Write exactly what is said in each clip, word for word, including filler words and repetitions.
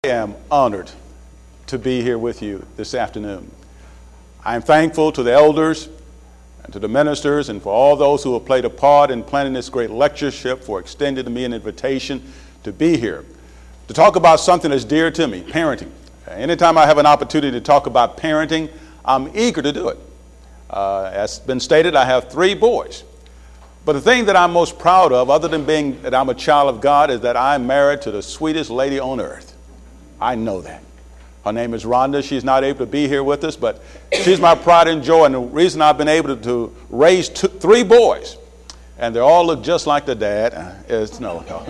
I am honored to be here with you this afternoon. I am thankful to the elders and to the ministers and for all those who have played a part in planning this great lectureship, for extending to me an invitation to be here, to talk about something that's dear to me, parenting. Anytime I have an opportunity to talk about parenting, I'm eager to do it. Uh, as been stated, I have three boys. But the thing that I'm most proud of, other than being that I'm a child of God, is that I'm married to the sweetest lady on earth. I know that. Her name is Rhonda. She's not able to be here with us, but she's my pride and joy. And the reason I've been able to, to raise two, three boys, and they all look just like the dad, is no, no.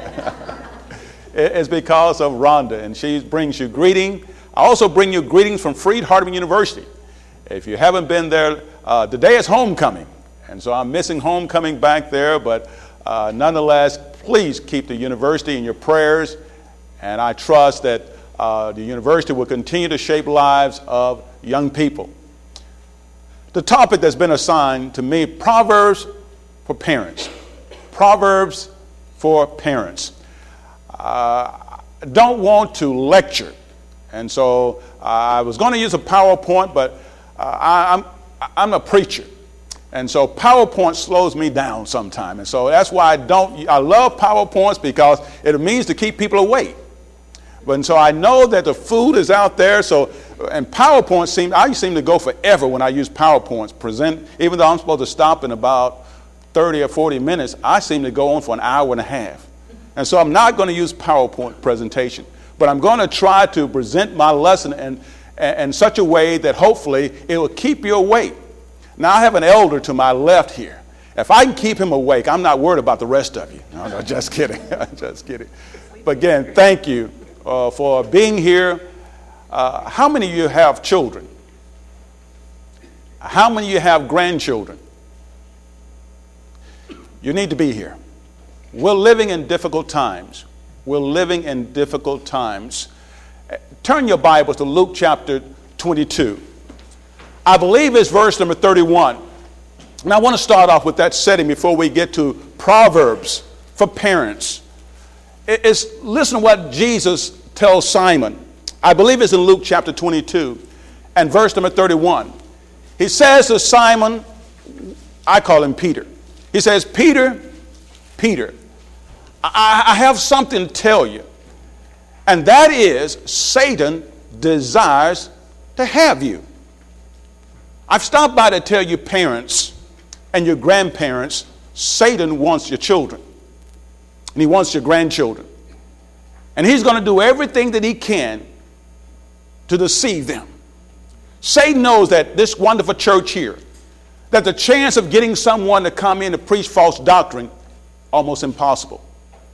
It's because of Rhonda, and she brings you greeting. I also bring you greetings from Freed-Hardeman University. If you haven't been there, uh, today is homecoming, and so I'm missing homecoming back there, but uh, nonetheless, please keep the university in your prayers, and I trust that Uh, the university will continue to shape lives of young people. The topic that's been assigned to me, Proverbs for Parents. Proverbs for Parents. Uh, I don't want to lecture, and so uh, I was going to use a PowerPoint, but uh, I, I'm, I'm a preacher, and so PowerPoint slows me down sometime, and so that's why I don't, I love PowerPoints because it means to keep people awake. And so I know that the food is out there. So, and PowerPoint seem I seem to go forever when I use PowerPoints. Present, even though I'm supposed to stop in about thirty or forty minutes, I seem to go on for an hour and a half. And so I'm not going to use PowerPoint presentation, but I'm going to try to present my lesson in, in such a way that hopefully it will keep you awake. Now I have an elder to my left here. If I can keep him awake, I'm not worried about the rest of you. No, no, just kidding, just kidding. But again, thank you. Uh, for being here. Uh, how many of you have children? How many of you have grandchildren? You need to be here. We're living in difficult times. We're living in difficult times. Turn your Bibles to Luke chapter twenty-two. I believe it's verse number thirty-one. And I want to start off with that setting before we get to Proverbs for parents. It's, listen to what Jesus tells Simon. I believe it's in Luke chapter twenty-two and verse number thirty-one. He says to Simon, I call him Peter. He says, Peter, Peter, I, I have something to tell you. And that is, Satan desires to have you. I've stopped by to tell you parents and your grandparents, Satan wants your children. And he wants your grandchildren. And he's going to do everything that he can to deceive them. Satan knows that this wonderful church here, that the chance of getting someone to come in to preach false doctrine, almost impossible.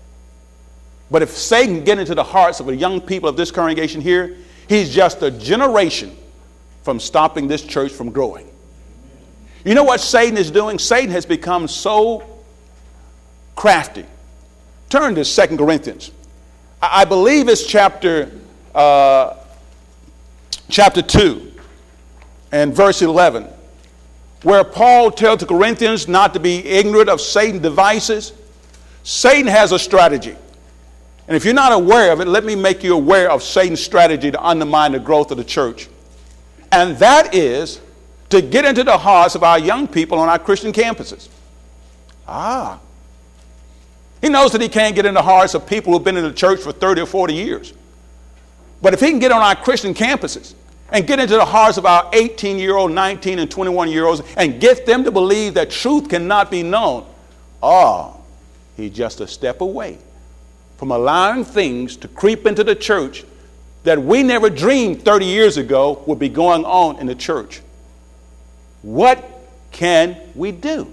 But if Satan can get into the hearts of the young people of this congregation here, he's just a generation from stopping this church from growing. You know what Satan is doing? Satan has become so crafty. Turn to Second Corinthians. I believe it's chapter uh, chapter two and verse eleven, where Paul tells the Corinthians not to be ignorant of Satan's devices. Satan has a strategy. And if you're not aware of it, let me make you aware of Satan's strategy to undermine the growth of the church. And that is to get into the hearts of our young people on our Christian campuses. Ah. He knows that he can't get in the hearts of people who've been in the church for thirty or forty years. But if he can get on our Christian campuses and get into the hearts of our eighteen-year-old, nineteen, and twenty-one-year-olds and get them to believe that truth cannot be known, oh, he's just a step away from allowing things to creep into the church that we never dreamed thirty years ago would be going on in the church. What can we do?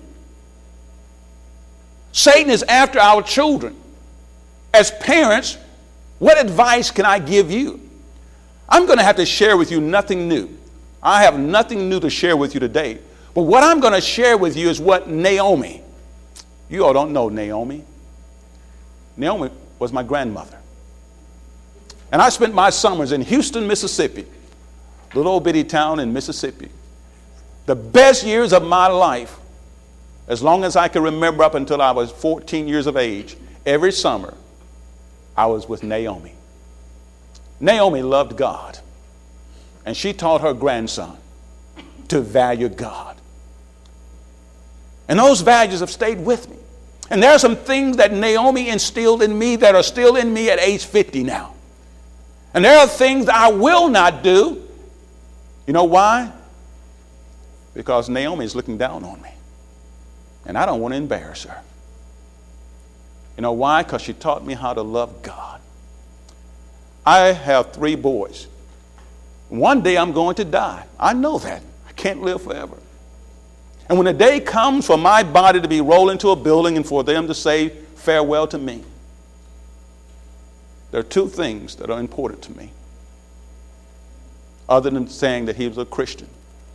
Satan is after our children. As parents, what advice can I give you? I'm going to have to share with you nothing new. I have nothing new to share with you today. But what I'm going to share with you is what Naomi. You all don't know Naomi. Naomi was my grandmother. And I spent my summers in Houston, Mississippi, little old bitty town in Mississippi. The best years of my life, as long as I can remember up until I was fourteen years of age, every summer I was with Naomi. Naomi loved God, and she taught her grandson to value God. And those values have stayed with me. And there are some things that Naomi instilled in me that are still in me at age fifty now. And there are things that I will not do. You know why? Because Naomi is looking down on me. And I don't want to embarrass her. You know why? Because she taught me how to love God. I have three boys. One day I'm going to die. I know that. I can't live forever. And when the day comes for my body to be rolled into a building and for them to say farewell to me, there are two things that are important to me, other than saying that he was a Christian.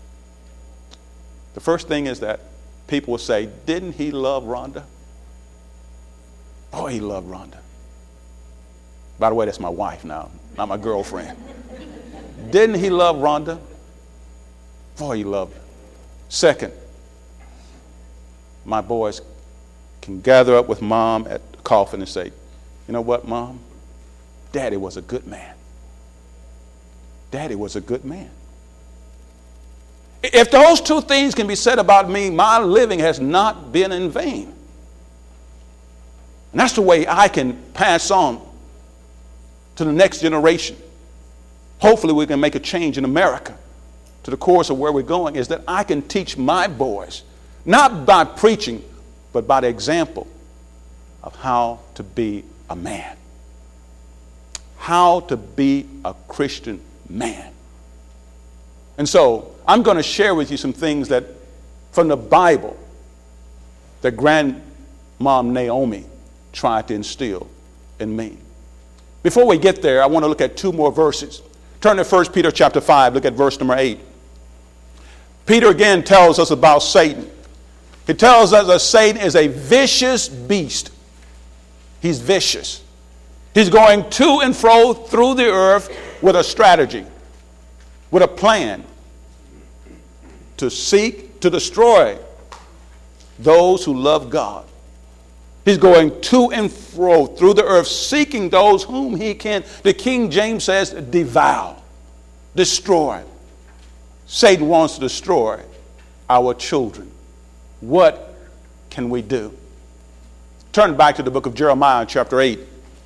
The first thing is that people will say, didn't he love Rhonda? Oh, he loved Rhonda. By the way, that's my wife now, not my girlfriend. Didn't he love Rhonda? Oh, he loved her. Second, my boys can gather up with mom at the coffin and say, you know what, Mom? Daddy was a good man. Daddy was a good man. If those two things can be said about me, my living has not been in vain. And that's the way I can pass on to the next generation. Hopefully we can make a change in America to the course of where we're going, is that I can teach my boys, not by preaching, but by the example of how to be a man. How to be a Christian man. And so I'm going to share with you some things that from the Bible that Grandmom Naomi tried to instill in me. Before we get there, I want to look at two more verses. Turn to First Peter chapter five, look at verse number eight. Peter again tells us about Satan. He tells us that Satan is a vicious beast. He's vicious. He's going to and fro through the earth with a strategy, with a plan to seek to destroy those who love God. He's going to and fro through the earth, seeking those whom he can, the King James says, devour, destroy. Satan wants to destroy our children. What can we do? Turn back to the book of Jeremiah, chapter eight.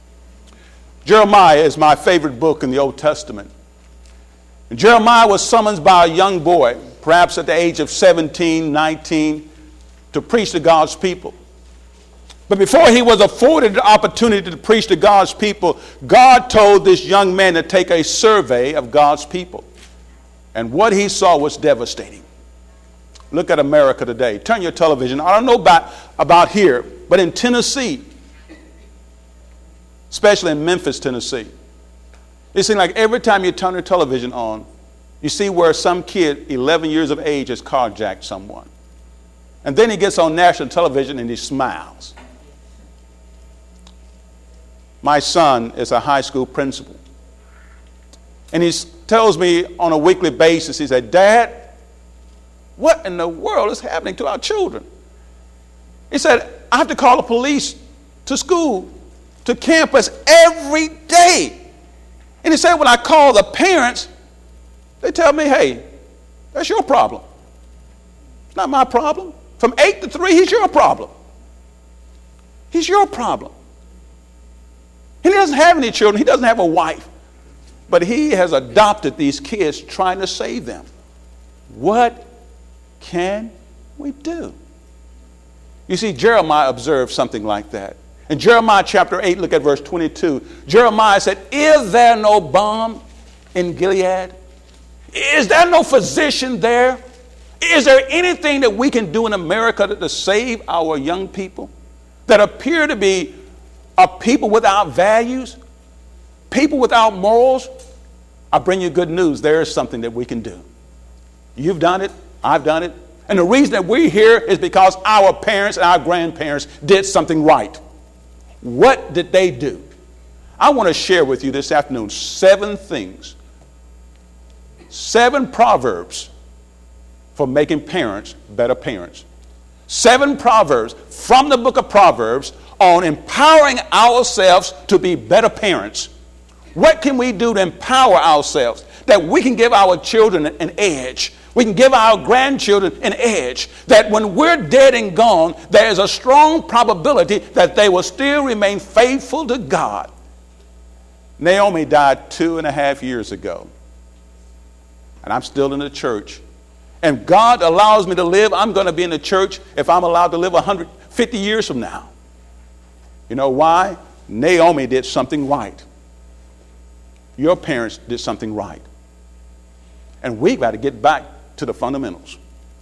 Jeremiah is my favorite book in the Old Testament. And Jeremiah was summoned by a young boy, perhaps at the age of seventeen, nineteen, to preach to God's people. But before he was afforded the opportunity to preach to God's people, God told this young man to take a survey of God's people. And what he saw was devastating. Look at America today. Turn your television. I don't know about, about here, but in Tennessee, especially in Memphis, Tennessee, it seems like every time you turn your television on, you see where some kid, eleven years of age, has carjacked someone. And then he gets on national television and he smiles. My son is a high school principal. And he tells me on a weekly basis, he said, Dad, what in the world is happening to our children? He said, I have to call the police to school, to campus every day. And he said, when I call the parents, they tell me, hey, that's your problem. It's not my problem. From eight to three, he's your problem. He's your problem. He doesn't have any children. He doesn't have a wife. But he has adopted these kids trying to save them. What can we do? You see, Jeremiah observed something like that. In Jeremiah chapter eight, look at verse twenty-two. Jeremiah said, is there no balm in Gilead? Is there no physician there? Is there anything that we can do in America to, to save our young people that appear to be a people without values, people without morals? I bring you good news. There is something that we can do. You've done it. I've done it. And the reason that we're here is because our parents and our grandparents did something right. What did they do? I want to share with you this afternoon seven things, seven proverbs for making parents better parents. Seven proverbs from the book of Proverbs on empowering ourselves to be better parents. What can we do to empower ourselves that we can give our children an edge? We can give our grandchildren an edge that when we're dead and gone, there is a strong probability that they will still remain faithful to God. Naomi died two and a half years ago, and I'm still in the church. And God allows me to live. I'm going to be in the church if I'm allowed to live one hundred fifty years from now. You know why? Naomi did something right. Your parents did something right. And we've got to get back to the fundamentals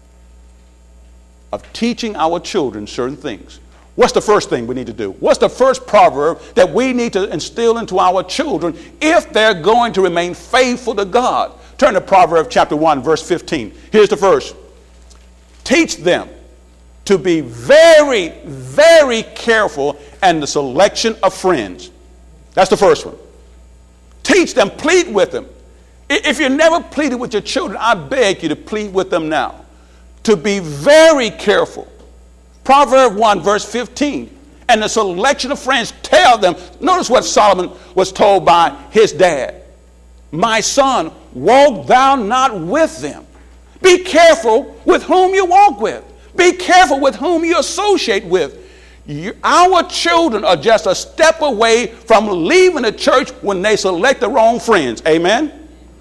of teaching our children certain things. What's the first thing we need to do? What's the first proverb that we need to instill into our children if they're going to remain faithful to God? Turn to Proverbs chapter one, verse fifteen. Here's the verse. Teach them to be very, very careful in the selection of friends. That's the first one. Teach them, plead with them. If you never pleaded with your children, I beg you to plead with them now. To be very careful. Proverbs one, verse fifteen. And the selection of friends, tell them. Notice what Solomon was told by his dad. My son, walk thou not with them. Be careful with whom you walk with. Be careful with whom you associate with. You, our children are just a step away from leaving the church when they select the wrong friends. Amen?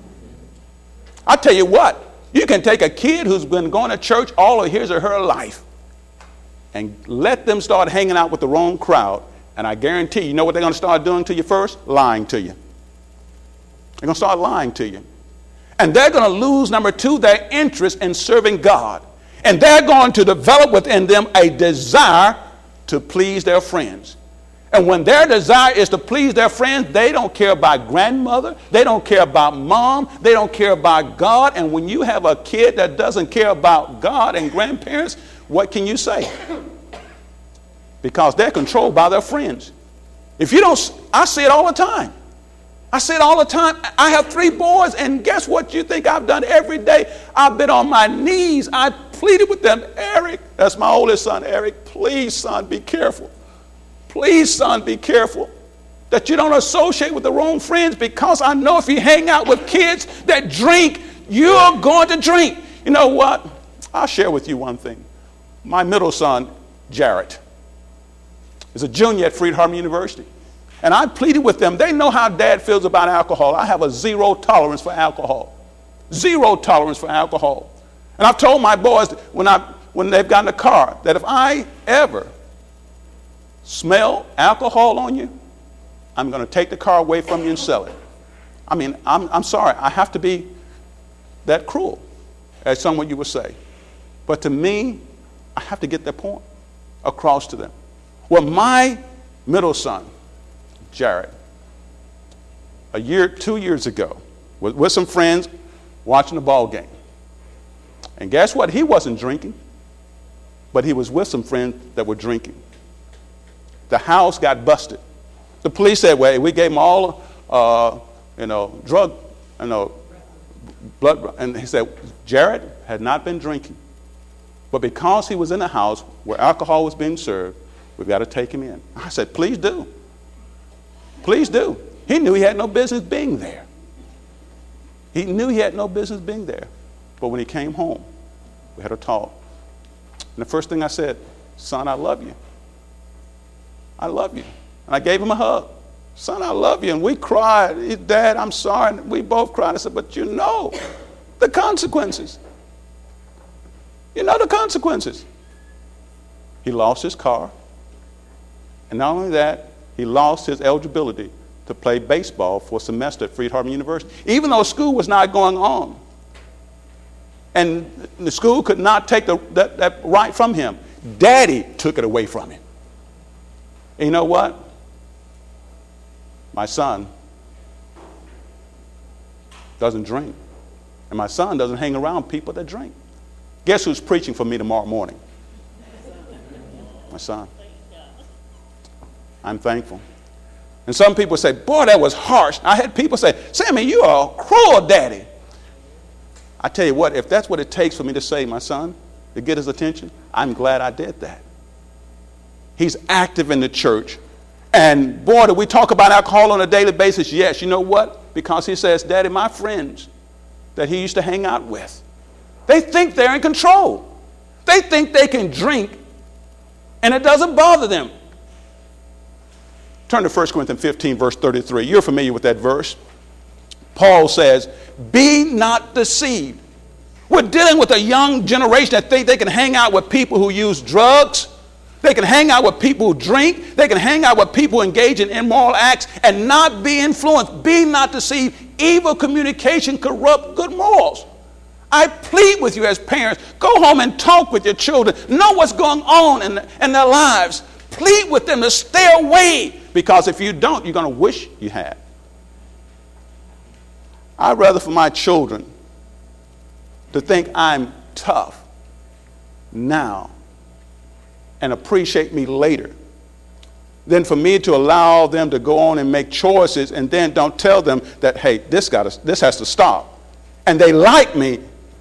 I tell you what, you can take a kid who's been going to church all of his or her life and let them start hanging out with the wrong crowd. And I guarantee you, you know what they're going to start doing to you first? Lying to you. They're going to start lying to you. And they're going to lose, number two, their interest in serving God. And they're going to develop within them a desire to please their friends. And when their desire is to please their friends, they don't care about grandmother. They don't care about mom. They don't care about God. And when you have a kid that doesn't care about God and grandparents, what can you say? Because they're controlled by their friends. If you don't, I see it all the time. I see it all the time. I have three boys, and guess what you think I've done every day? I've been on my knees. I pleaded with them. Eric, that's my oldest son, Eric, please, son, be careful. Please, son, be careful that you don't associate with the wrong friends, because I know if you hang out with kids that drink, you're going to drink. You know what? I'll share with you one thing. My middle son, Jarrett, is a junior at Freed Hardeman University. And I pleaded with them. They know how dad feels about alcohol. I have a zero tolerance for alcohol. Zero tolerance for alcohol. And I've told my boys when, I, when they've gotten a car that if I ever smell alcohol on you, I'm going to take the car away from you and sell it. I mean, I'm, I'm sorry. I have to be that cruel, as someone you would say. But to me, I have to get that point across to them. Well, my middle son, Jared, a year, two years ago, with, with some friends watching a ball game. And guess what? He wasn't drinking, but he was with some friends that were drinking. The house got busted. The police said, well, we gave him all, uh, you know, drug, you know, blood. And he said, Jared had not been drinking. But because he was in a house where alcohol was being served, we've got to take him in. I said, please do. Please do. He knew he had no business being there. He knew he had no business being there. But when he came home, we had a talk. And the first thing I said, son, I love you. I love you. And I gave him a hug. Son, I love you. And we cried. He, Dad, I'm sorry. And we both cried. I said, but you know the consequences. You know the consequences. He lost his car. And not only that, he lost his eligibility to play baseball for a semester at Freed Hardeman University, even though school was not going on. And the school could not take the, that, that right from him. Daddy took it away from him. And you know what? My son doesn't drink. And my son doesn't hang around people that drink. Guess who's preaching for me tomorrow morning? My son. I'm thankful. And some people say, boy, that was harsh. I had people say, Sammy, you are a cruel daddy. I tell you what, if that's what it takes for me to save my son, to get his attention, I'm glad I did that. He's active in the church. And boy, do we talk about alcohol on a daily basis? Yes. You know what? Because he says, Daddy, my friends that he used to hang out with, they think they're in control. They think they can drink and it doesn't bother them. Turn to First Corinthians fifteen, verse thirty-three. You're familiar with that verse. Paul says, be not deceived. We're dealing with a young generation that think they can hang out with people who use drugs. They can hang out with people who drink. They can hang out with people who engage in immoral acts and not be influenced. Be not deceived. Evil communication corrupt good morals. I plead with you as parents, go home and talk with your children. Know what's going on in, in their lives. Plead with them to stay away, because if you don't, you're going to wish you had. I'd rather for my children to think I'm tough now and appreciate me later than for me to allow them to go on and make choices and then don't tell them that, hey, this got to, this has to stop. And they like me,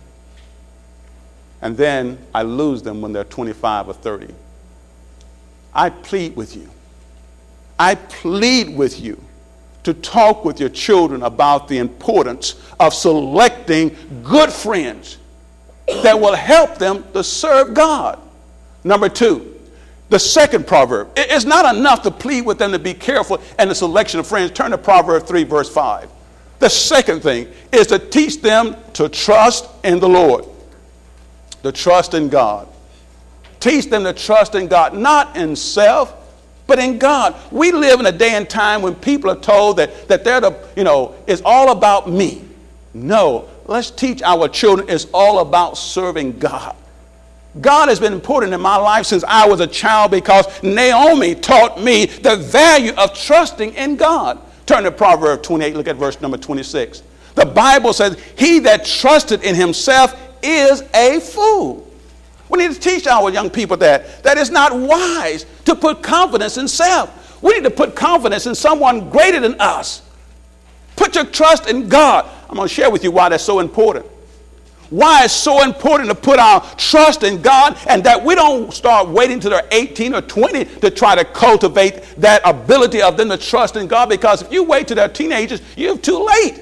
and then I lose them when they're twenty-five or thirty. I plead with you. I plead with you to talk with your children about the importance of selecting good friends that will help them to serve God. Number two, the second proverb. It's not enough to plead with them to be careful in the selection of friends. Turn to Proverbs three, verse five. The second thing is to teach them to trust in the Lord. To trust in God. Teach them to trust in God, not in self, but in God. We live in a day and time when people are told that, that they're the, you know, it's all about me. No, let's teach our children it's all about serving God. God has been important in my life since I was a child because Naomi taught me the value of trusting in God. Turn to Proverbs twenty-eight, look at verse number twenty-six. The Bible says, he that trusted in himself is a fool. We need to teach our young people that, that it's not wise to put confidence in self. We need to put confidence in someone greater than us. Put your trust in God. I'm going to share with you why that's so important. Why it's so important to put our trust in God, and that we don't start waiting till they're eighteen or twenty to try to cultivate that ability of them to trust in God, because if you wait till they're teenagers, you're too late.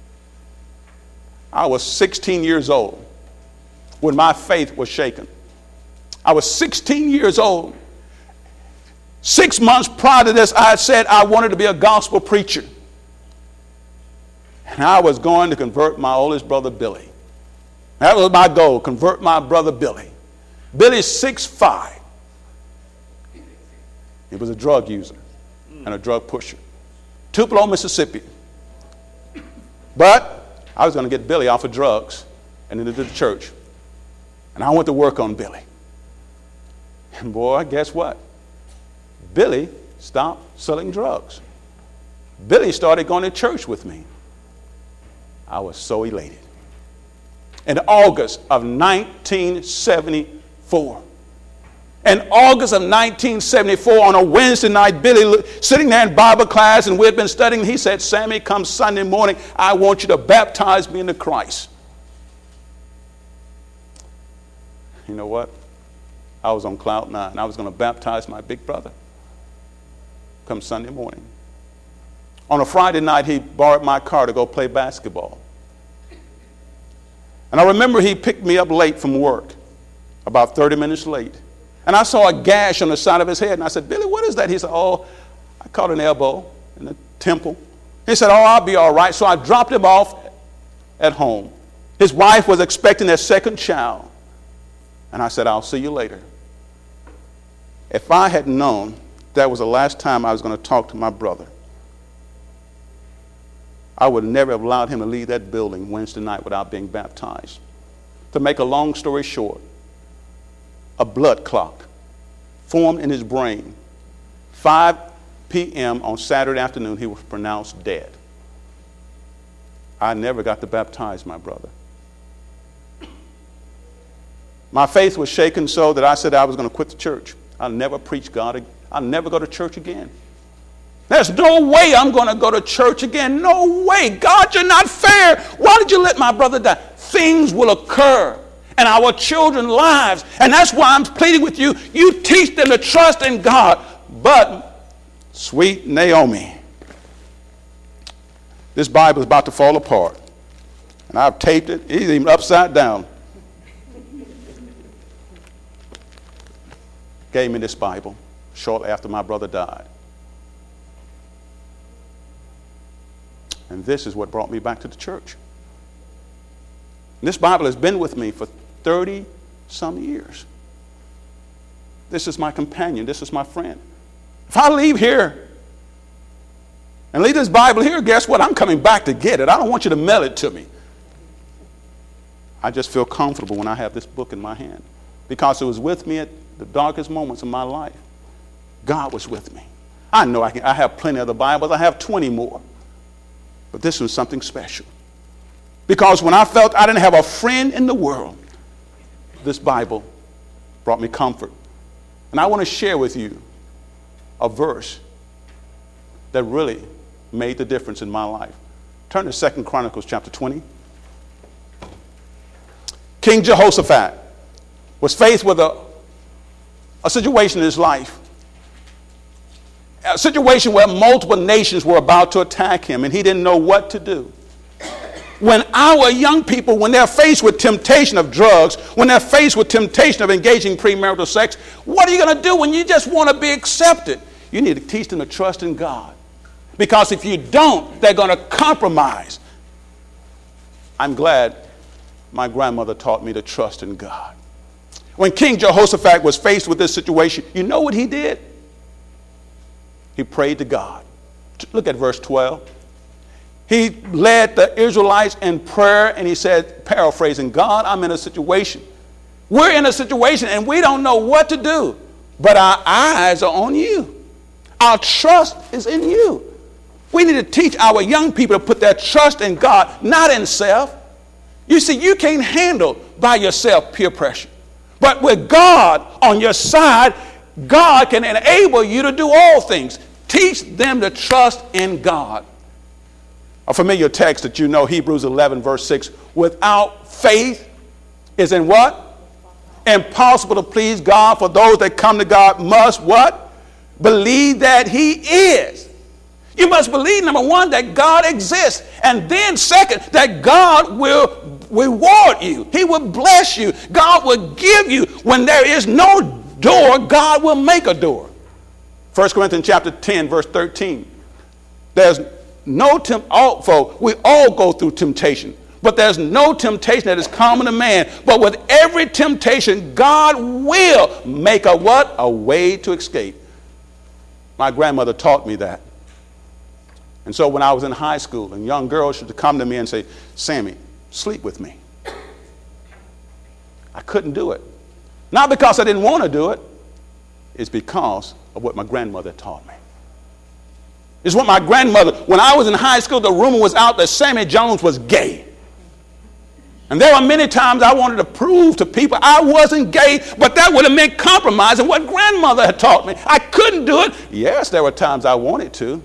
I was sixteen years old when my faith was shaken. I was sixteen years old. Six months prior to this, I had said I wanted to be a gospel preacher. And I was going to convert my oldest brother, Billy. That was my goal, convert my brother, Billy. Billy's six foot five. He was a drug user and a drug pusher. Tupelo, Mississippi. But I was going to get Billy off of drugs and into the church. And I went to work on Billy. And boy, guess what? Billy stopped selling drugs. Billy started going to church with me. I was so elated. In August of nineteen seventy-four. In August of nineteen seventy-four, on a Wednesday night, Billy sitting there in Bible class, and we had been studying. He said, Sammy, come Sunday morning, I want you to baptize me into Christ. You know what? I was on cloud nine. I was going to baptize my big brother come Sunday morning. On a Friday night, he borrowed my car to go play basketball. And I remember he picked me up late from work, about thirty minutes late. And I saw a gash on the side of his head. And I said, Billy, what is that? He said, oh, I caught an elbow in the temple. He said, oh, I'll be all right. So I dropped him off at home. His wife was expecting their second child. And I said, I'll see you later. If I had known that was the last time I was going to talk to my brother, I would never have allowed him to leave that building Wednesday night without being baptized. To make a long story short, a blood clot formed in his brain. five p.m. on Saturday afternoon, he was pronounced dead. I never got to baptize my brother. My faith was shaken so that I said I was going to quit the church. I'll never preach God. I'll never go to church again. There's no way I'm going to go to church again. No way. God, you're not fair. Why did you let my brother die? Things will occur in our children's lives. And that's why I'm pleading with you. You teach them to trust in God. But Sweet Naomi. This Bible is about to fall apart. And I've taped it. It's even upside down. Gave me this Bible shortly after my brother died. And this is what brought me back to the church. And this Bible has been with me for thirty some years. This is my companion. This is my friend. If I leave here and leave this Bible here, guess what? I'm coming back to get it. I don't want you to mail it to me. I just feel comfortable when I have this book in my hand because it was with me at the darkest moments of my life. God was with me. I know I, can, I have plenty of the Bibles. I have twenty more. But this was something special. Because when I felt I didn't have a friend in the world, this Bible brought me comfort. And I want to share with you a verse that really made the difference in my life. Turn to Second Chronicles chapter twenty. King Jehoshaphat was faced with a, a situation in his life. A situation where multiple nations were about to attack him and he didn't know what to do. When our young people, when they're faced with temptation of drugs, when they're faced with temptation of engaging premarital sex, what are you going to do when you just want to be accepted? You need to teach them to trust in God. Because if you don't, they're going to compromise. I'm glad my grandmother taught me to trust in God. When King Jehoshaphat was faced with this situation, you know what he did? He prayed to God. Look at verse twelve. He led the Israelites in prayer and he said, paraphrasing, God, I'm in a situation. We're in a situation and we don't know what to do, but our eyes are on you. Our trust is in you. We need to teach our young people to put their trust in God, not in self. You see, you can't handle by yourself peer pressure. But with God on your side, God can enable you to do all things. Teach them to trust in God. A familiar text that you know, Hebrews eleven, verse six. Without faith is in what? Impossible to please God. For those that come to God must what? Believe that he is. You must believe, number one, that God exists. And then second, that God will reward you. He will bless you. God will give you. When there is no door, God will make a door. First Corinthians chapter ten, verse thirteen. There's no temp, all, folks, we all go through temptation. But there's no temptation that is common to man. But with every temptation, God will make a what? A way to escape. My grandmother taught me that. And so when I was in high school and young girls used to come to me and say, Sammy, sleep with me. I couldn't do it. Not because I didn't want to do it. It's because of what my grandmother taught me. It's what my grandmother, when I was in high school, the rumor was out that Sammy Jones was gay. And there were many times I wanted to prove to people I wasn't gay, but that would have meant compromising what grandmother had taught me. I couldn't do it. Yes, there were times I wanted to.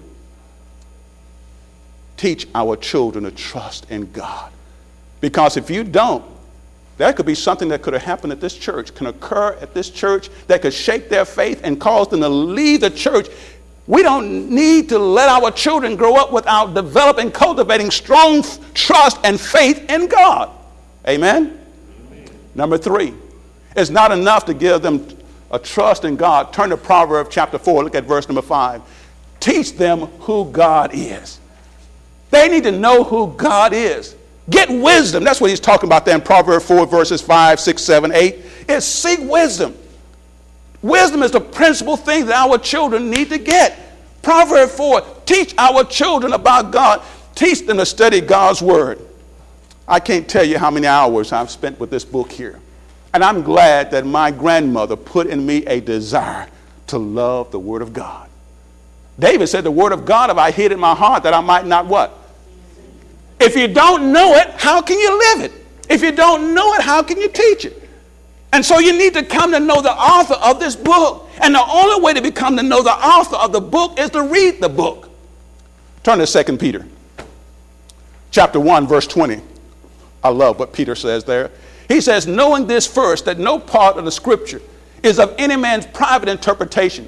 Teach our children to trust in God. Because if you don't, there could be something that could have happened at this church, can occur at this church that could shake their faith and cause them to leave the church. We don't need to let our children grow up without developing, cultivating strong trust and faith in God. Amen? Amen. Number three, it's not enough to give them a trust in God. Turn to Proverbs chapter four. Look at verse number five. Teach them who God is. They need to know who God is. Get wisdom. That's what he's talking about there in Proverbs four, verses five, six, seven, eight. It's seek wisdom. Wisdom is the principal thing that our children need to get. Proverbs four, teach our children about God. Teach them to study God's word. I can't tell you how many hours I've spent with this book here. And I'm glad that my grandmother put in me a desire to love the word of God. David said, the word of God have I hid in my heart that I might not what? If you don't know it, how can you live it? If you don't know it, how can you teach it? And so you need to come to know the author of this book. And the only way to become to know the author of the book is to read the book. Turn to Second Peter chapter one, verse twenty. I love what Peter says there. He says, knowing this first, that no part of the scripture is of any man's private interpretation,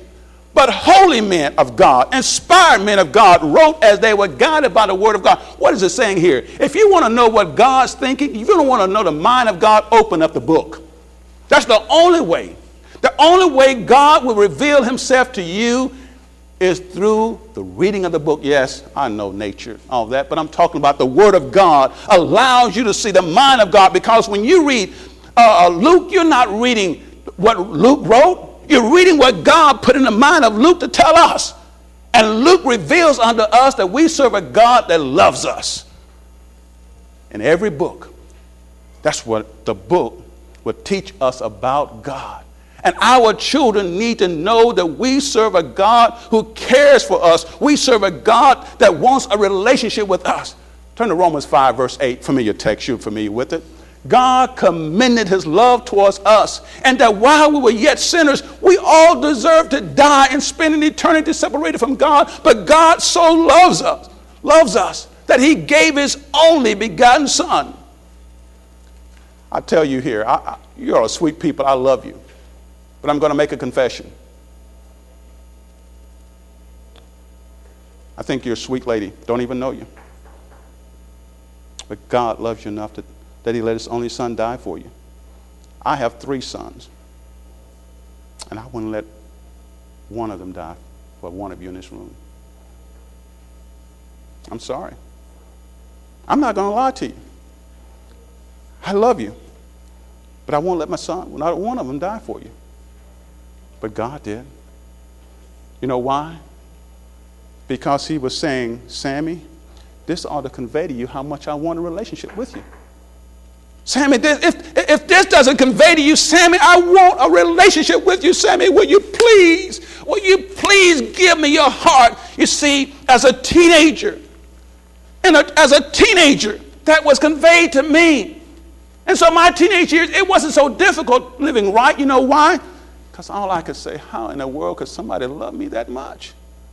But holy men of God, inspired men of God, wrote as they were guided by the word of God. What is it saying here? If you want to know what God's thinking, if you don't want to know the mind of God, open up the book. That's the only way. The only way God will reveal himself to you is through the reading of the book. Yes, I know nature, all that, but I'm talking about the word of God allows you to see the mind of God, because when you read uh, Luke, you're not reading what Luke wrote. You're reading what God put in the mind of Luke to tell us. And Luke reveals unto us that we serve a God that loves us. In every book, that's what the book will teach us about God. And our children need to know that we serve a God who cares for us. We serve a God that wants a relationship with us. Turn to Romans five, verse eight, familiar text, you're familiar with it. God commended his love towards us, and that while we were yet sinners, we all deserve to die and spend an eternity separated from God. But God so loves us, loves us, that he gave his only begotten son. I tell you here, I, I, you're a sweet people. I love you. But I'm going to make a confession. I think you're a sweet lady. Don't even know you. But God loves you enough to that he let his only son die for you. I have three sons, and I wouldn't let one of them die for one of you in this room. I'm sorry. I'm not going to lie to you. I love you, but I won't let my son, not one of them, die for you. But God did. You know why? Because he was saying, Sammy, this ought to convey to you how much I want a relationship with you. Sammy, this, if, if this doesn't convey to you, Sammy, I want a relationship with you. Sammy, will you please, will you please give me your heart? You see, as a teenager, and a, as a teenager, that was conveyed to me. And so my teenage years, it wasn't so difficult living right. You know why? Because all I could say, how in the world could somebody love me that much?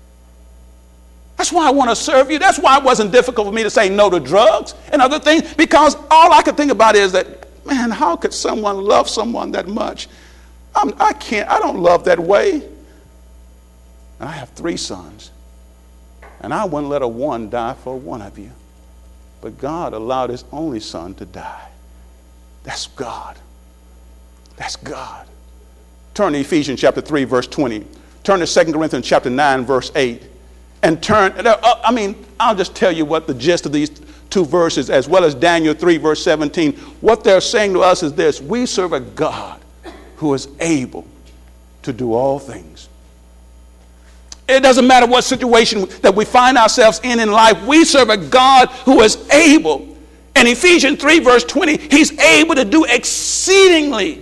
That's why I want to serve you. That's why it wasn't difficult for me to say no to drugs and other things, because all I could think about is that, man, how could someone love someone that much? I'm, I can't, I don't love that way. And I have three sons, and I wouldn't let a one die for one of you. But God allowed his only son to die. That's God. That's God. Turn to Ephesians chapter three, verse twenty. Turn to Second Corinthians chapter nine, verse eight. And turn, I mean, I'll just tell you what the gist of these two verses, as well as Daniel three, verse seventeen. What they're saying to us is this: we serve a God who is able to do all things. It doesn't matter what situation that we find ourselves in in life. We serve a God who is able. In Ephesians three, verse twenty, he's able to do exceedingly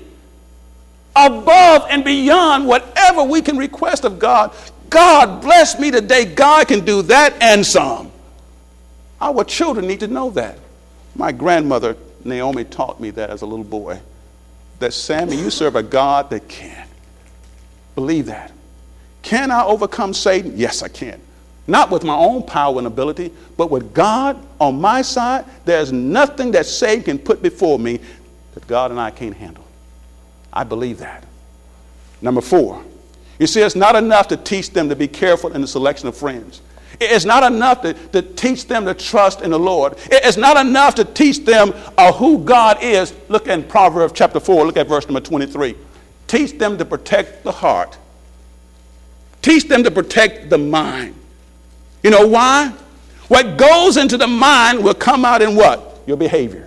above and beyond whatever we can request of God. God bless me today. God can do that and some. Our children need to know that. My grandmother, Naomi, taught me that as a little boy. That, Sammy, you serve a God that can. Believe that. Can I overcome Satan? Yes, I can. Not with my own power and ability, but with God on my side. There's nothing that Satan can put before me that God and I can't handle. I believe that. Number four. You see, it's not enough to teach them to be careful in the selection of friends. It's not enough to, to teach them to trust in the Lord. It's not enough to teach them uh, who God is. Look in Proverbs chapter four, look at verse number twenty-three. Teach them to protect the heart. Teach them to protect the mind. You know why? What goes into the mind will come out in what? Your behavior.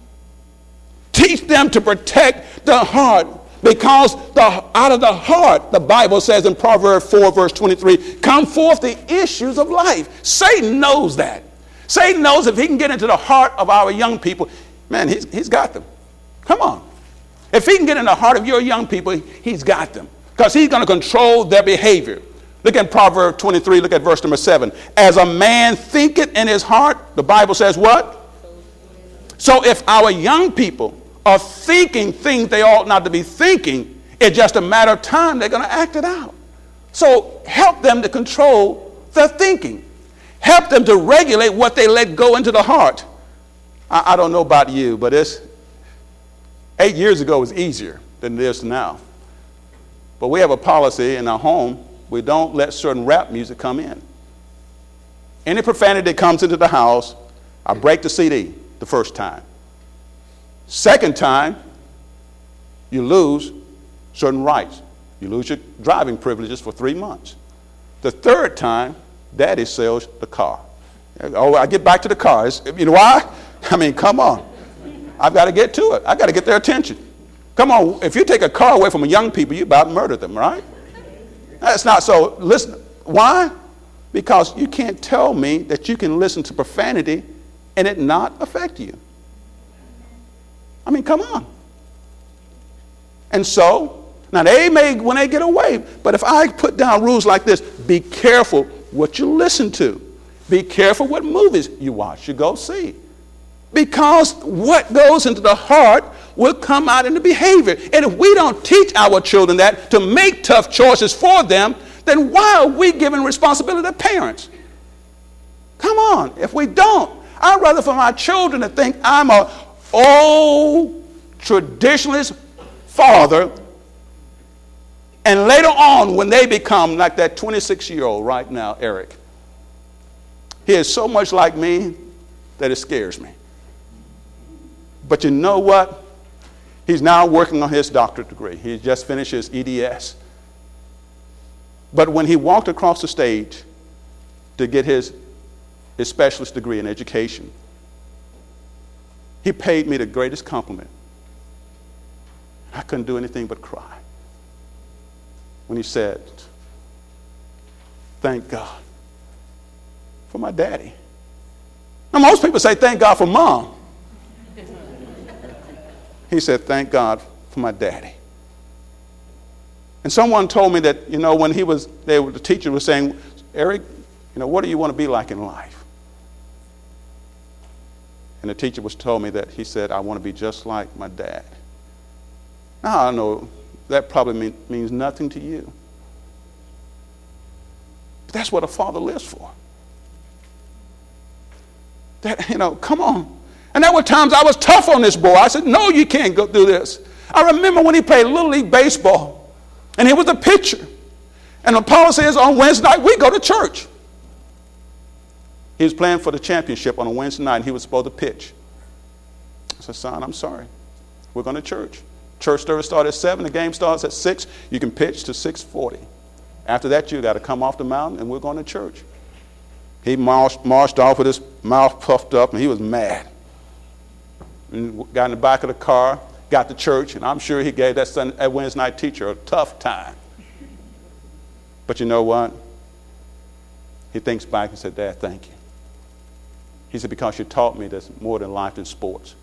Teach them to protect the heart. Because the, out of the heart, the Bible says in Proverbs four, verse twenty-three, come forth the issues of life. Satan knows that. Satan knows if he can get into the heart of our young people, man, he's, he's got them. Come on. If he can get in the heart of your young people, he's got them. Because he's going to control their behavior. Look at Proverbs twenty-three, look at verse number seven. As a man thinketh in his heart, the Bible says what? So if our young people are thinking things they ought not to be thinking, it's just a matter of time they're going to act it out. So help them to control their thinking. Help them to regulate what they let go into the heart. I, I don't know about you, but it's eight years ago was easier than it is now. But we have a policy in our home. we don't let certain rap music come in. Any profanity that comes into the house, I break the C D the first time. Second time, you lose certain rights. You lose your driving privileges for three months. The third time, daddy sells the car. Oh, I get back to the car. It's, you know why? I mean, come on. I've got to get to it. I've got to get their attention. Come on, if you take a car away from young people, you about murder them, right? That's not so. Listen, why? Because you can't tell me that you can listen to profanity and it not affect you. I mean, come on. And so, now they may, when they get away, but if I put down rules like this, be careful what you listen to. Be careful what movies you watch, you go see. Because what goes into the heart will come out in the behavior. And if we don't teach our children that, to make tough choices for them, then why are we giving responsibility to parents? Come on, if we don't, I'd rather for my children to think I'm a old traditionalist father, and later on when they become like that twenty-six-year-old right now, Eric, he is so much like me that it scares me. But you know what? He's now working on his doctorate degree. He just finished his E D S. But when he walked across the stage to get his, his specialist degree in education, he paid me the greatest compliment. I couldn't do anything but cry when he said, "Thank God for my daddy." Now, most people say, "Thank God for mom." He said, "Thank God for my daddy." And someone told me that, you know, when he was, they, the teacher was saying, "Eric, you know, what do you want to be like in life?" And the teacher was told me that he said, "I want to be just like my dad." Now I know that probably mean, means nothing to you. But that's what a father lives for. That, you know, come on. And there were times I was tough on this boy. I said, "No, you can't go do this." I remember when he played Little League Baseball, and he was a pitcher. And the policy is on Wednesday night, we go to church. He was playing for the championship on a Wednesday night, and he was supposed to pitch. I said, "Son, I'm sorry. We're going to church. Church service starts at seven. The game starts at six. You can pitch to six forty. After that, you got to come off the mountain, and we're going to church." He marched, marched off with his mouth puffed up, and he was mad. And got in the back of the car, got to church, and I'm sure he gave that, Sunday, that Wednesday night teacher a tough time. But you know what? He thinks back and said, "Dad, thank you." He said, "Because you taught me there's more than life in sports."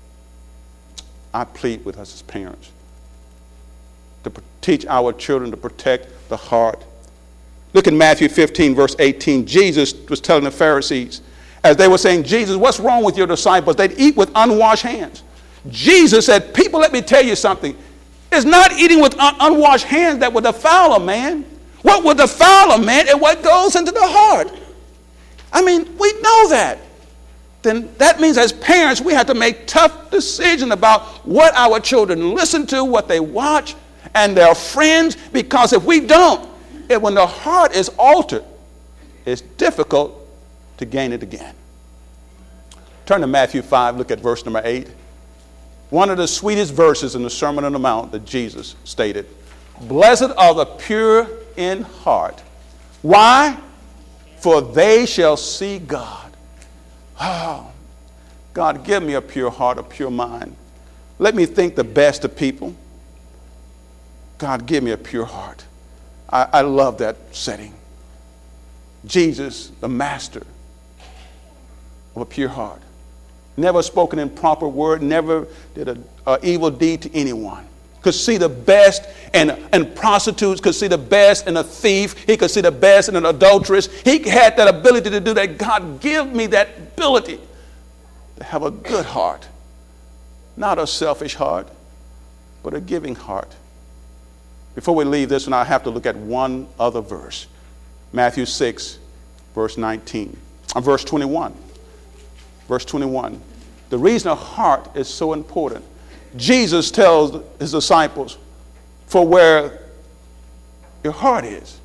I plead with us as parents to teach our children to protect the heart. Look at Matthew fifteen, verse eighteen. Jesus was telling the Pharisees, as they were saying, "Jesus, what's wrong with your disciples? They'd eat with unwashed hands." Jesus said, "People, let me tell you something. It's not eating with un- unwashed hands that would defile a man. What would defile a man is what goes into the heart." I mean, we know that. Then that means as parents, we have to make tough decisions about what our children listen to, what they watch, and their friends, because if we don't, it, when the heart is altered, it's difficult to gain it again. Turn to Matthew five, look at verse number eight. One of the sweetest verses in the Sermon on the Mount that Jesus stated. "Blessed are the pure in heart." Why? "For they shall see God." Oh, God, give me a pure heart, a pure mind. Let me think the best of people. God, give me a pure heart. I, I love that setting. Jesus, the master of a pure heart. Never spoken improper word, never did an evil deed to anyone. Could see the best in, in prostitutes, could see the best in a thief. He could see the best in an adulteress. He had that ability to do that. God, give me that ability to have a good heart. Not a selfish heart, but a giving heart. Before we leave this one, I have to look at one other verse. Matthew six, verse nineteen. Uh, verse twenty-one. Verse twenty-one. The reason a heart is so important. Jesus tells his disciples, "For where your heart is,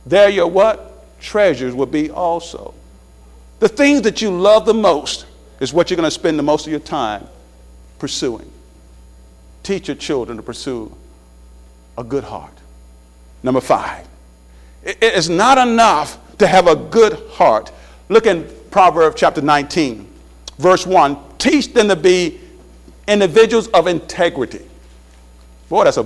there your what? Treasures will be also. The things that you love the most is what you're going to spend the most of your time pursuing. Teach your children to pursue a good heart. Number five, it is not enough to have a good heart. Look in Proverbs chapter nineteen, verse one. Teach them to be individuals of integrity. Boy, that's a,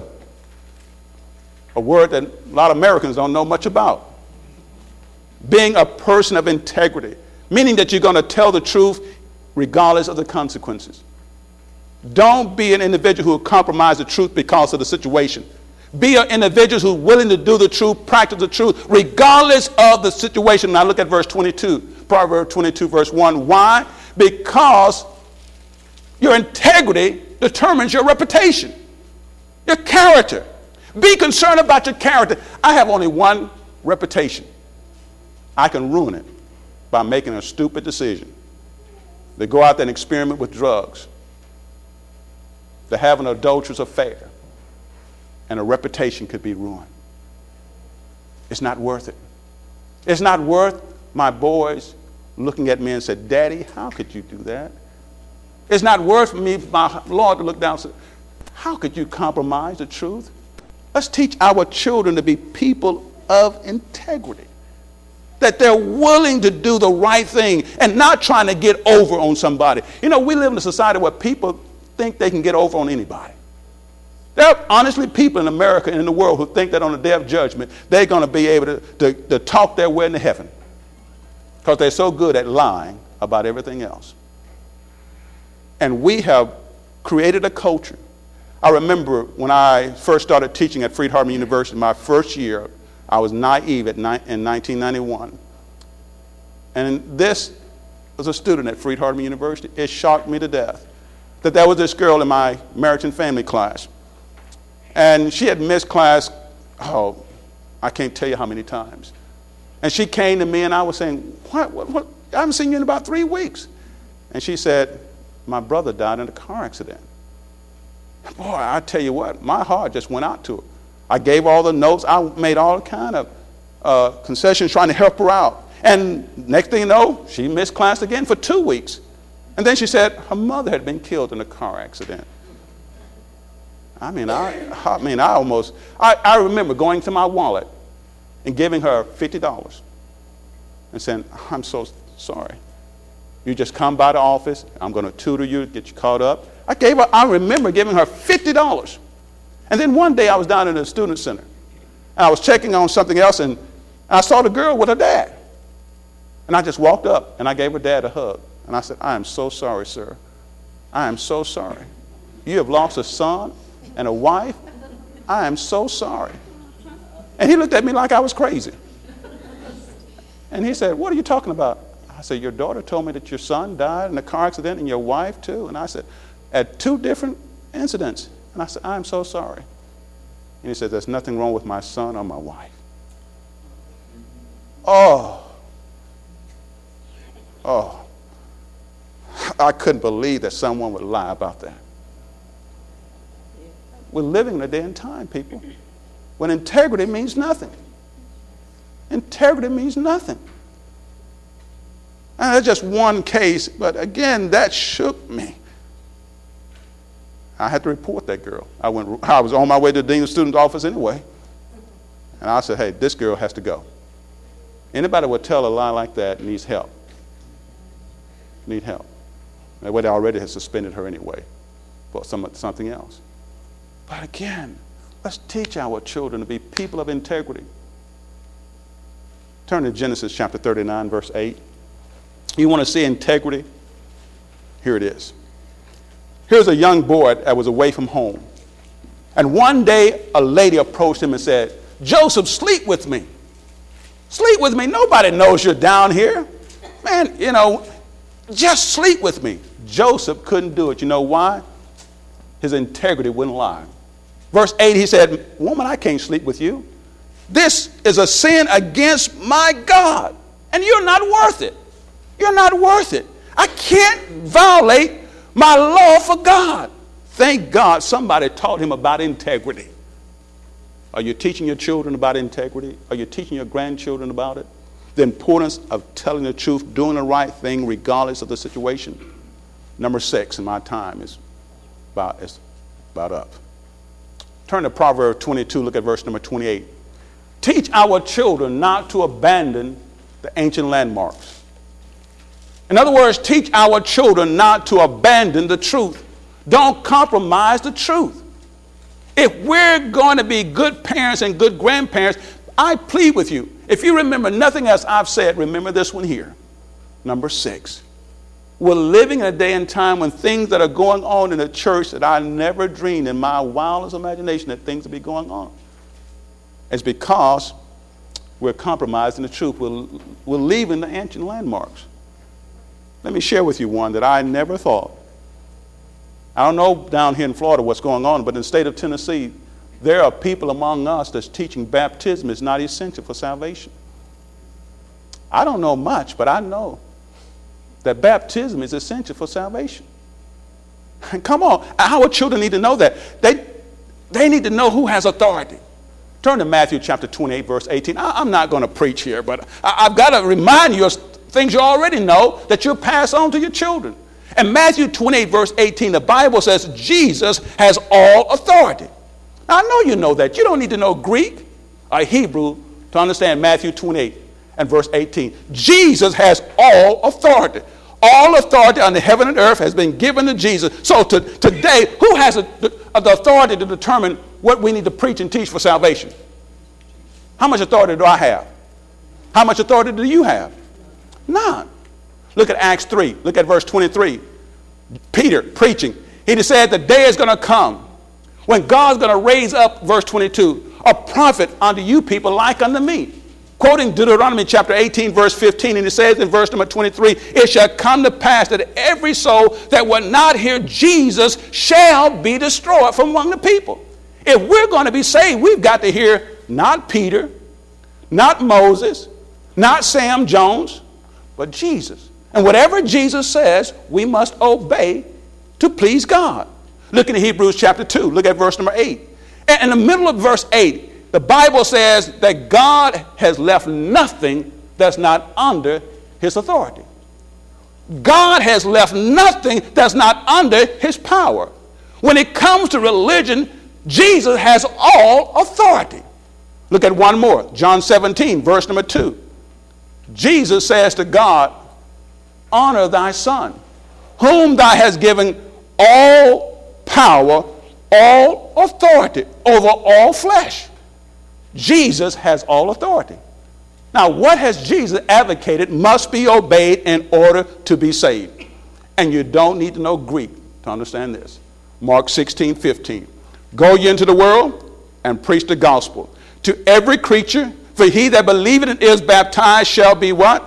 a word that a lot of Americans don't know much about. Being a person of integrity, meaning that you're going to tell the truth regardless of the consequences. Don't be an individual who will compromise the truth because of the situation. Be an individual who's willing to do the truth, practice the truth, regardless of the situation. Now look at verse twenty-two, Proverbs twenty-two, verse one. Why? Because your integrity determines your reputation, your character. Be concerned about your character. I have only one reputation. I can ruin it by making a stupid decision. They go out there and experiment with drugs. They have an adulterous affair. And a reputation could be ruined. It's not worth it. It's not worth my boys looking at me and say, Daddy, how could you do that? It's not worth me, my Lord, to look down and say, how could you compromise the truth? Let's teach our children to be people of integrity. That they're willing to do the right thing and not trying to get over on somebody. You know, we live in a society where people think they can get over on anybody. There are honestly people in America and in the world who think that on the day of judgment, they're going to be able to, to, to talk their way into heaven because they're so good at lying about everything else. And we have created a culture. I remember when I first started teaching at Freed-Hardeman University, my first year, I was naive at ni- in nineteen ninety-one. And this was a student at Freed-Hardeman University. It shocked me to death that there was this girl in my marriage and family class. And she had missed class, oh, I can't tell you how many times. And she came to me and I was saying, what, what, what? I haven't seen you in about three weeks. And she said, my brother died in a car accident. Boy, I tell you what, my heart just went out to her. I gave all the notes. I made all kind of uh, concessions trying to help her out. And next thing you know, she missed class again for two weeks. And then she said her mother had been killed in a car accident. I mean, I, I mean, I almost, I, I remember going to my wallet and giving her fifty dollars and saying, I'm so sorry. You just come by the office. I'm going to tutor you, get you caught up. I gave her, I remember giving her fifty dollars. And then one day I was down in the student center. And I was checking on something else, and I saw the girl with her dad. And I just walked up, and I gave her dad a hug. And I said, I am so sorry, sir. I am so sorry. You have lost a son and a wife. I am so sorry. And he looked at me like I was crazy. And he said, what are you talking about? I said, your daughter told me that your son died in a car accident and your wife too. And I said, at two different incidents. And I said, I'm so sorry. And he said, there's nothing wrong with my son or my wife. Oh. Oh. I couldn't believe that someone would lie about that. We're living in a day and time, people, when integrity means nothing. Integrity means nothing. And that's just one case, but again, that shook me. I had to report that girl. I went. I was on my way to the dean of student office anyway. And I said, hey, this girl has to go. Anybody would tell a lie like that needs help. Need help. That way they already had suspended her anyway for some, something else. But again, let's teach our children to be people of integrity. Turn to Genesis chapter thirty-nine, verse eight. You want to see integrity? Here it is. Here's a young boy that was away from home. And one day, a lady approached him and said, Joseph, sleep with me. Sleep with me. Nobody knows you're down here. Man, you know, just sleep with me. Joseph couldn't do it. You know why? His integrity wouldn't lie. Verse eight, he said, woman, I can't sleep with you. This is a sin against my God, and you're not worth it. You're not worth it. I can't violate my law for God. Thank God somebody taught him about integrity. Are you teaching your children about integrity? Are you teaching your grandchildren about it? The importance of telling the truth, doing the right thing regardless of the situation. Number six in my time is about, is about up. Turn to Proverbs twenty-two, look at verse number twenty-eight. Teach our children not to abandon the ancient landmarks. In other words, teach our children not to abandon the truth. Don't compromise the truth. If we're going to be good parents and good grandparents, I plead with you, if you remember nothing else I've said, remember this one here. Number six. We're living in a day and time when things that are going on in the church that I never dreamed in my wildest imagination that things would be going on. It's because we're compromising the truth. We're, we're leaving the ancient landmarks. Let me share with you one that I never thought. I don't know down here in Florida what's going on, but in the state of Tennessee, there are people among us that's teaching baptism is not essential for salvation. I don't know much, but I know that baptism is essential for salvation. And come on, our children need to know that. They, they need to know who has authority. Turn to Matthew chapter twenty-eight, verse eighteen. I, I'm not going to preach here, but I, I've got to remind you of things you already know that you'll pass on to your children. In Matthew twenty-eight, verse eighteen, the Bible says Jesus has all authority. Now, I know you know that. You don't need to know Greek or Hebrew to understand Matthew twenty-eight and verse eighteen. Jesus has all authority. All authority on the heaven and earth has been given to Jesus. So to, today, who has a, the, the authority to determine what we need to preach and teach for salvation? How much authority do I have? How much authority do you have? None. Look at Acts three. Look at verse twenty-three. Peter preaching. He said the day is going to come when God's going to raise up, verse twenty-two, a prophet unto you people like unto me. Quoting Deuteronomy chapter eighteen, verse fifteen, and it says in verse number twenty-three, it shall come to pass that every soul that will not hear Jesus shall be destroyed from among the people. If we're going to be saved, we've got to hear not Peter, not Moses, not Sam Jones, but Jesus. And whatever Jesus says, we must obey to please God. Look at Hebrews chapter two. Look at verse number eight. And in the middle of verse eight, the Bible says that God has left nothing that's not under his authority. God has left nothing that's not under his power. When it comes to religion, Jesus has all authority. Look at one more. John seventeen, verse number two. Jesus says to God, honor thy son, whom thou hast given all power, all authority over all flesh. Jesus has all authority. Now, what has Jesus advocated must be obeyed in order to be saved. And you don't need to know Greek to understand this. Mark sixteen, fifteen. Go ye into the world and preach the gospel to every creature, for he that believeth and is baptized shall be what?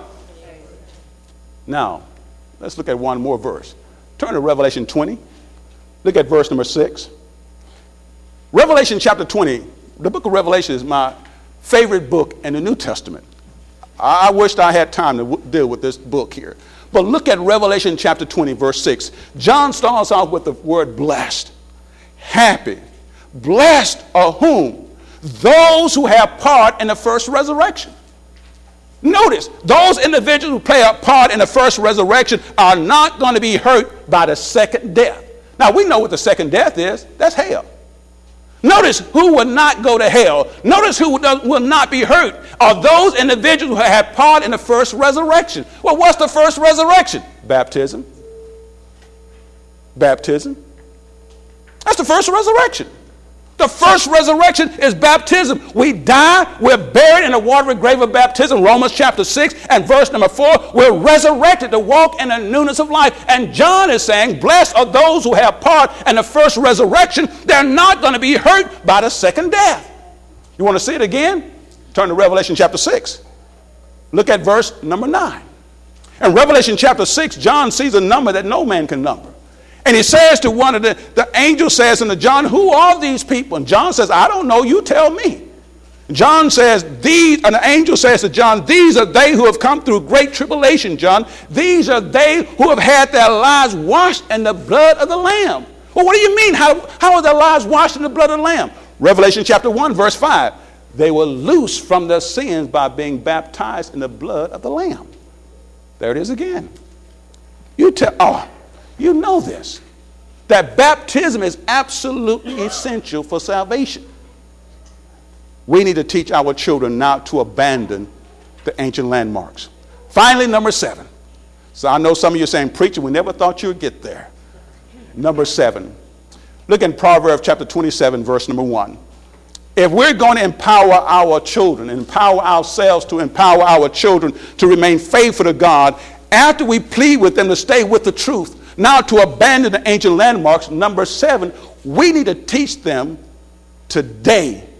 Now, let's look at one more verse. Turn to Revelation twenty. Look at verse number six. Revelation chapter twenty. The book of Revelation is my favorite book in the New Testament. I wished I had time to w- deal with this book here. But look at Revelation chapter twenty, verse six. John starts off with the word blessed, happy. Blessed are whom? Those who have part in the first resurrection. Notice, those individuals who play a part in the first resurrection are not going to be hurt by the second death. Now, we know what the second death is. That's hell. Notice who will not go to hell. Notice who will not be hurt are those individuals who have part in the first resurrection. Well, what's the first resurrection? Baptism. Baptism. That's the first resurrection. The first resurrection is baptism. We die, we're buried in the watery grave of baptism, Romans chapter six and verse number four. We're resurrected to walk in the newness of life. And John is saying, blessed are those who have part in the first resurrection. They're not going to be hurt by the second death. You want to see it again? Turn to Revelation chapter six. Look at verse number nine. In Revelation chapter six, John sees a number that no man can number. And he says to one of the, the angel says unto John, who are these people? And John says, I don't know, you tell me. John says, these, and the angel says to John, these are they who have come through great tribulation, John. These are they who have had their lives washed in the blood of the Lamb. Well, what do you mean? How, how are their lives washed in the blood of the Lamb? Revelation chapter one, verse five. They were loosed from their sins by being baptized in the blood of the Lamb. There it is again. You tell, oh, you know this, that baptism is absolutely essential for salvation. We need to teach our children not to abandon the ancient landmarks. Finally, number seven. So I know some of you are saying, preacher, we never thought you would get there. Number seven. Look in Proverbs chapter twenty-seven, verse number one. If we're going to empower our children, empower ourselves to empower our children to remain faithful to God, after we plead with them to stay with the truth, now to abandon the ancient landmarks, number seven, we need to teach them today.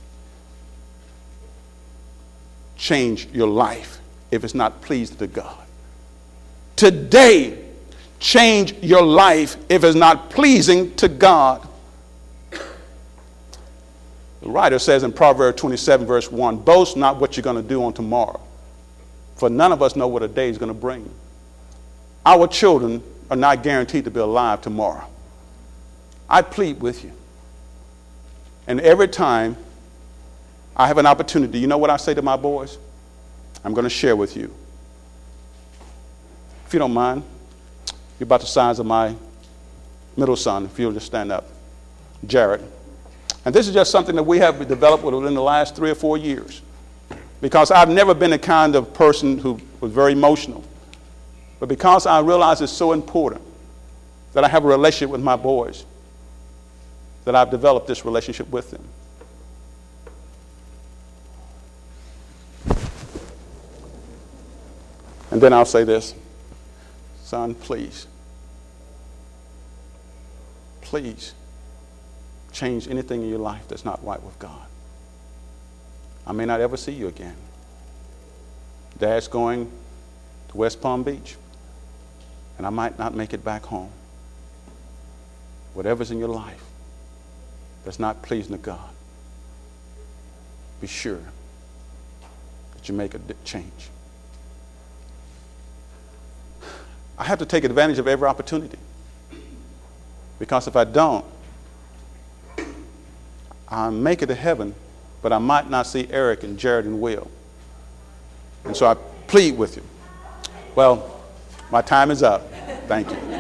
Change your life if it's not pleasing to God. Today, change your life if it's not pleasing to God. The writer says in Proverbs twenty-seven, verse one, boast not what you're going to do on tomorrow, for none of us know what a day is going to bring. Our children are not guaranteed to be alive tomorrow. I plead with you. And every time I have an opportunity, you know what I say to my boys? I'm going to share with you. If you don't mind, you're about the size of my middle son, if you'll just stand up, Jared. And this is just something that we have developed within the last three or four years. Because I've never been the kind of person who was very emotional. But because I realize it's so important that I have a relationship with my boys, that I've developed this relationship with them. And then I'll say this, son, please, please change anything in your life that's not right with God. I may not ever see you again. Dad's going to West Palm Beach, and I might not make it back home. Whatever's in your life that's not pleasing to God, be sure that you make a change. I have to take advantage of every opportunity, because if I don't, I'll make it to heaven, but I might not see Eric and Jared and Will. And so I plead with you. Well, my time is up. Thank you.